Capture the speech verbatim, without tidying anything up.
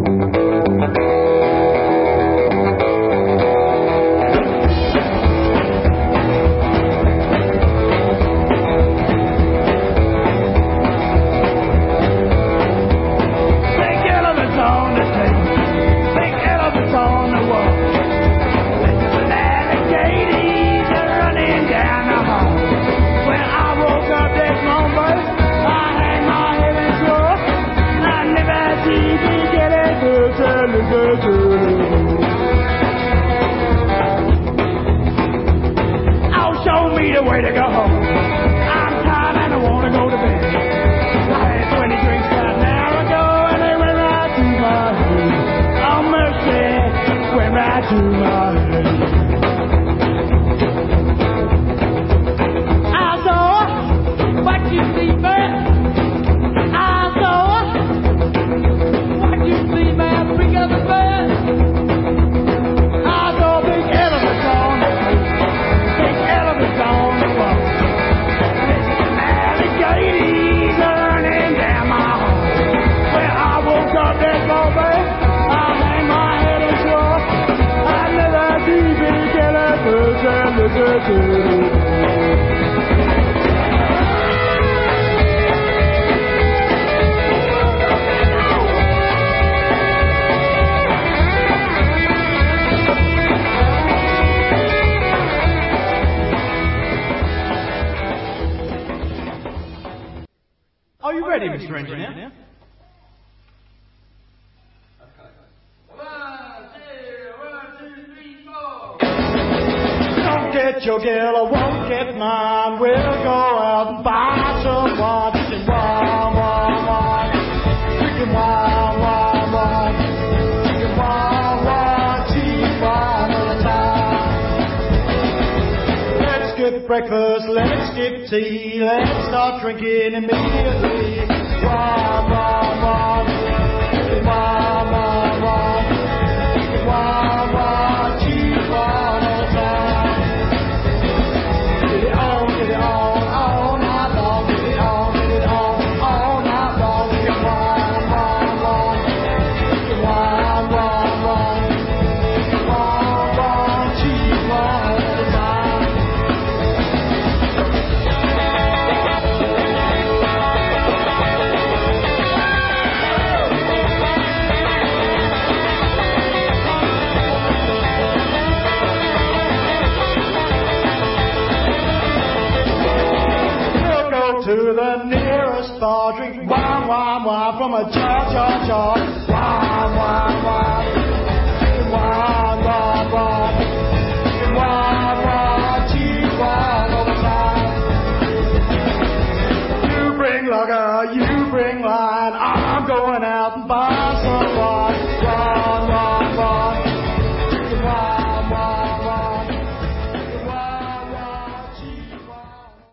Way to go home. I'm tired and I want to go to bed. I had twenty drinks about an hour ago and they went right to my head. Oh mercy, went right to my head. I saw what you see, man. I saw what you see, man. Bring up the bed. I saw big elephants on the street. Big elephants on the wall. Alligators running down my hall. Well, I woke up that morning. I hang my head ashore. I never see big elephants and the turtles. Are you ready, Mister Engineer? Don't get your girl, I won't get mine. We'll go out and buy some wine. Chicken wine, wine, wine. Chicken wine, wine, wine. Chicken wine, wine. Cheap wine all the time. Let's skip breakfast, let's skip tea. Let's start drinking immediately. Wine, wine, wine. Chicken wine, wine, wine. Chicken wine, wine. Cheap wine all the time. Get it on, get it on, all night long. Get it on, get it on, all night long. Chicken wine, wine, wine. Chicken wine, wine, wine. Chicken wine, wine. Cheap wine all the time. To the nearest bar, drink wine, wine, wine from a jar, jar, jar. Wine, wine, wine. Drinking wine, wine, wine. Drinking wine, wine, cheap wine all the time. You bring lager, you bring wine. I'm going out and buying